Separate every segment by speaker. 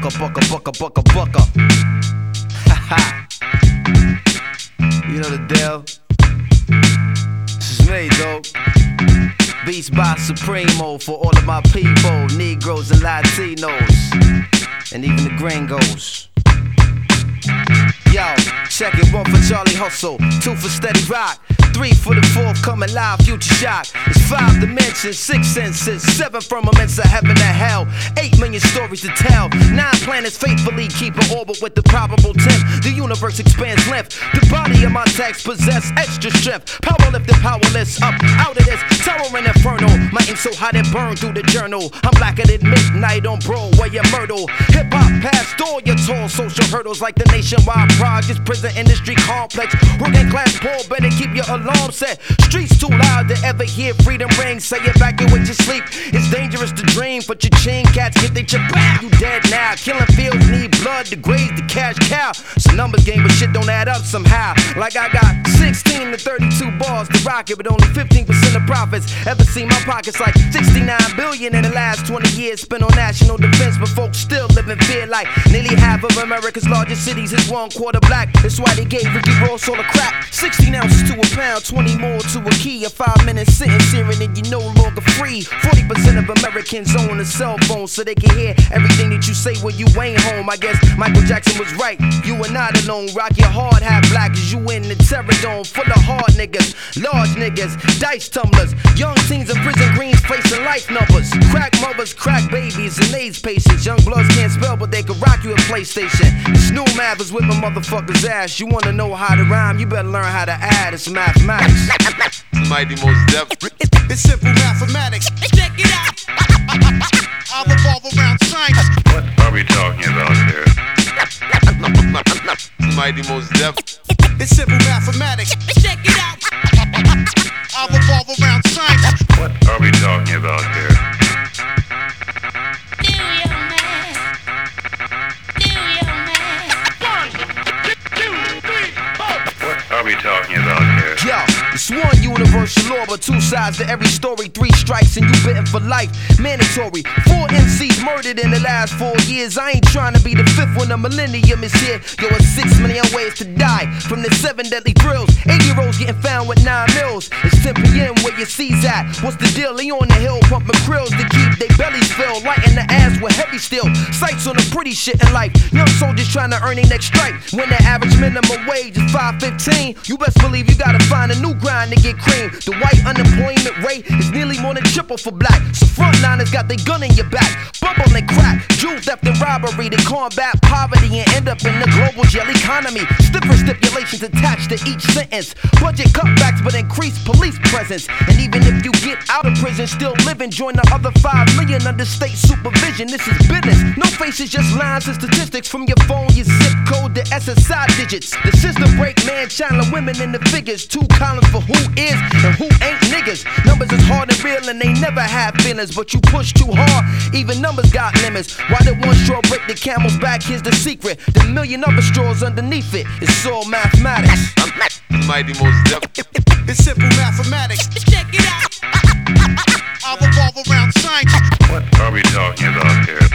Speaker 1: bucka. Haha. You know the deal. This is me, dog. Beats by Supremo for all of my people, Negroes and Latinos, and even the gringos. Yo, check it, 1 for Charlie Hustle, 2 for Steady Rock, 3 for the forthcoming live Future Shock. It's 5 dimensions, 6 senses, 7 firmaments of heaven and hell, 8 million stories to tell, 9 planets faithfully keep an orbit with the probable temp. The universe expands length. The body of my text possess extra strength. Power lifted, powerless, up out of this terror and inferno. My ink so hot it burned through the journal. I'm blacker than midnight on Broadway and Myrtle. Hip hop past all your tall social hurdles like the nationwide projects, prison industry complex. Working class poor, better keep your alarm set. Streets too loud to ever hear freedom ring. Say evacuate your sleep. It's dangerous to dream, but your chain cats get they chip back. You dead now. Killing fields need blood to graze the cash cow. It's a numbers game, but shit don't add up somehow. Like I got 16 to 32 bars to rock it, but only 15% of profits. Ever seen my pockets like 69 billion in the last 20 years spent on national defense, but folks still live in fear like nearly half of America's largest cities is 1/4 black. That's why they gave Ricky Ross all the crack. 16 ounces to a pound, 20 more to a key. A 5-minute sentence hearing and you're no longer free. 40% of Americans own a cell phone so they can hear everything that you say when you ain't home. I guess Michael Jackson was right. You are not alone. Rock your hard hat black as you in the terror dome full of hard niggas, large niggas, dice tumblers, young teens in prison greens facing life numbers, crack mothers, crack babies, and AIDS patients. Young bloods can't spell, but they can rock you a PlayStation. This new math is whipping motherfuckers' ass. You wanna know how to rhyme? You better learn how to add. It's mathematics.
Speaker 2: Mighty Mos Def.
Speaker 3: It's simple mathematics. Check it out. I'll revolve around science.
Speaker 4: What are we talking about here?
Speaker 2: Mighty Mos Def.
Speaker 3: It's simple mathematics. Check it out. I'll revolve around science.
Speaker 4: What are we talking about here? What are we talking about here?
Speaker 1: Yo, it's one universal law, but 2 sides to every story. 3 strikes and you bitten for life. Mandatory. 4 MCs murdered in the last 4 years. I ain't trying to be the 5th when the millennium is here. Yo, it's 6 million ways to die from the 7 deadly thrills. 8-year-olds getting found with 9 mils. It's 10 p.m. where your C's at. What's the deal? They on the hill pumping krills to keep their bellies filled. Lighting the ass with heavy steel. Sights on the pretty shit in life. Young soldiers trying to earn their next strike. When the average minimum wage is $5.15, you best believe you gotta find a new grind to get cream. The white unemployment rate is nearly more than triple for black. So frontliners got their gun in your back. Bubble and crack, jewel theft and robbery to combat poverty and end up in the global jail economy. Stiffer stipulations attached to each sentence. Budget cutbacks but increased police presence. And even if you get out of prison, still living, join the other 5 million under state supervision. This is business. No faces, just lines and statistics from your phone, your zip code, the SSI digits. The system break man, channeling women in the figures. 2 columns for who is and who ain't niggas. Numbers is hard and real and they never have feelings, but you push too hard, even numbers got limits. Why did one straw break the camel's back? Here's the secret. The million other straws underneath it. It's all mathematics.
Speaker 2: Mighty Mos Def.
Speaker 3: It's simple mathematics. Check it out. I'll revolve around science.
Speaker 4: What are we talking about here?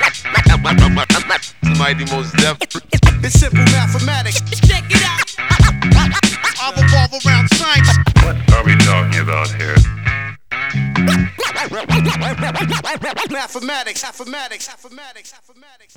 Speaker 2: Mighty Mos Def.
Speaker 3: It's simple mathematics. Check it out. I'll revolve around science.
Speaker 4: What are we talking about here?
Speaker 3: Mathematics.